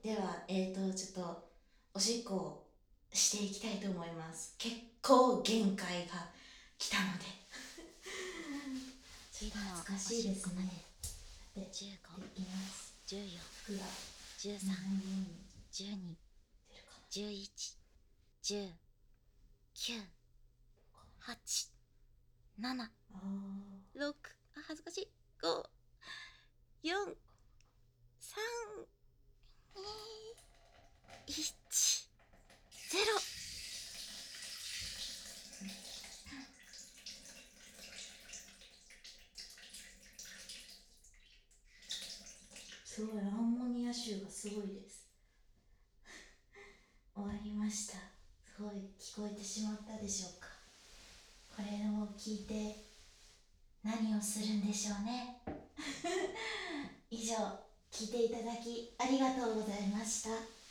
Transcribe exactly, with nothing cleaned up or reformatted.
では、えーと、ちょっと、おしっこをしていきたいと思います。結構限界が来たので。ちょっと恥ずかしいですね。で、できます。 じゅうよん、 服がじゅうさん、じゅうに、 出るかな。 じゅういち、じゅう、きゅう、はち、なな、 あろく、あ、恥ずかしい。ご、よん、さん、に、いち、ゼロ。 すごい、アンモニア臭がすごいです。終わりました。すごい聞こえてしまったでしょうか。これを聞いて何をするんでしょうね。以上、聞いていただきありがとうございました。